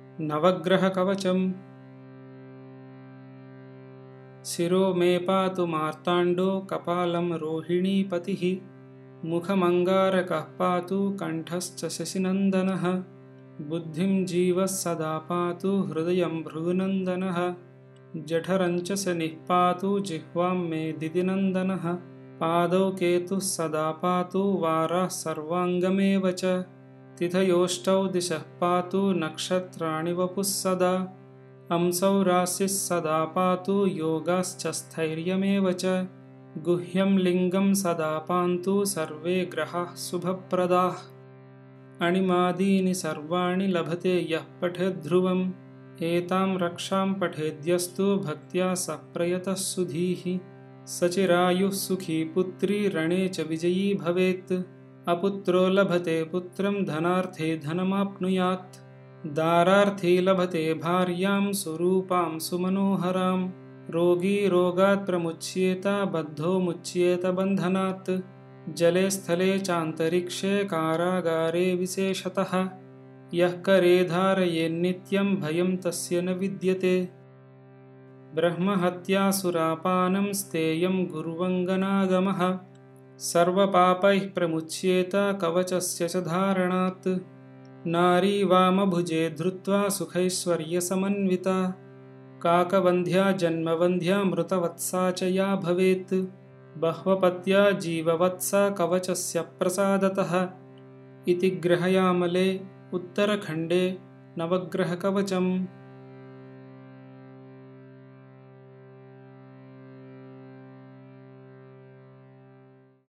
नवग्रहकवचम्। शिरो मे पातु मार्ताण्डो कपालं रोहिणीपतिः। मुखमङ्गारकः पातु कण्ठश्च शशिनन्दनः। बुद्धिं जीवः सदा पातु हृदयं भृगुनन्दनः। जठरं च शनिः पातु जिह्वां मे दिदिनन्दनः। पादौ केतुः सदा पातु वाराः सर्वाङ्गमेव च। तिथयोष्टौ दिशः पातु नक्षत्राणि वपुः सदा। अंसौ राशिः सदा पातु योगाश्च स्थैर्यमेव च। गुह्यं लिङ्गं सदा पान्तु सर्वे ग्रहाः शुभप्रदाः। अणिमादीनि सर्वाणि लभते यः पठेद् ध्रुवम्। एतां रक्षां पठेद्यस्तु भक्त्या सः प्रयतः सुधीः। सचिरायुः सुखी पुत्री रणे च विजयी भवेत्। अपुत्रो लभते पुत्रं धनार्थे धनमाप्नुयात्। दारार्थी लभते भार्यां सुरूपां सुमनोहरां। रोगी रोगात् प्रमुच्येत बद्धो मुच्येत बन्धनात्। जले स्थले चान्तरिक्षे कारागारे विशेषतः। यः करे धारयेन्नित्यं भयं तस्य न विद्यते। ब्रह्महत्यासुरापानं स्तेयं गुर्वङ्गनागमः। सर्वपापैः प्रमुच्येत कवचस्य च धारणात्। नारी वामभुजे धृत्वा सुखैश्वर्यसमन्विता। काकवन्ध्या जन्मवन्ध्या मृतवत्सा च या भवेत्। बह्वपत्या जीववत्सा कवचस्य प्रसादतः। इति ग्रहयामले उत्तरखण्डे नवग्रहकवचम्।